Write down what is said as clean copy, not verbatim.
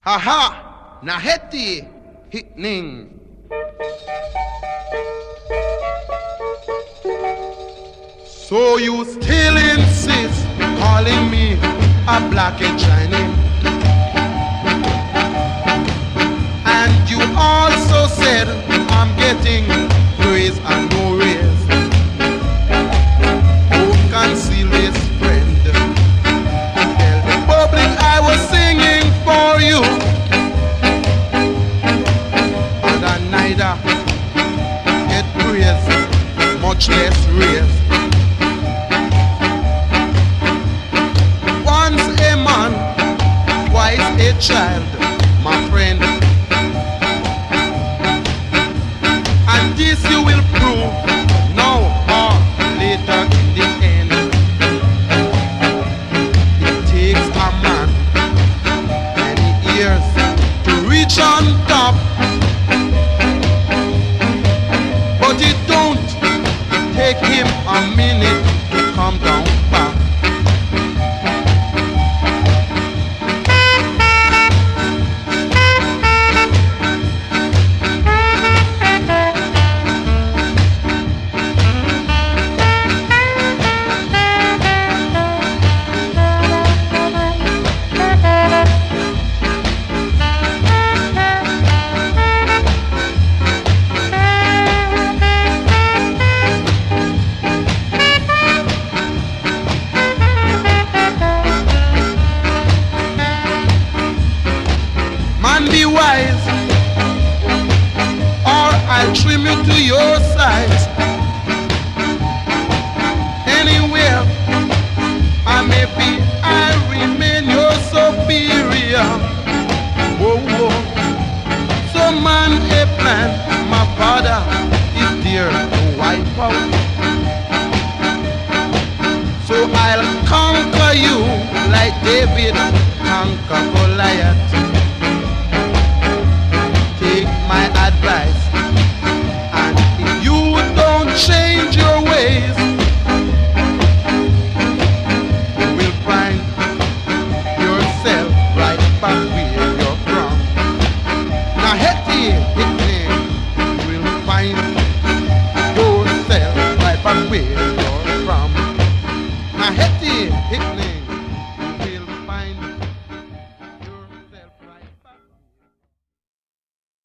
Haha, Naheti, Hitning. So you still insist calling me a black and shining, and you also said I'm getting praise and no raise. Who conceal this friend? Tell the public I was singing for you, and I neither get praise, much less raise. A child, my friend, and this you will prove now or later in the end. It takes a man many years to reach on top, but it don't take him a minute to come down back. Be wise, or I'll trim you to your size. Anywhere I may be, I remain your superior. Whoa, whoa. So man, a plan, my father is there to wipe out. So I'll conquer you like David conquered Goliath. My advice, and if you don't change your ways, you will find yourself right back where you're from. Now you will find yourself right back where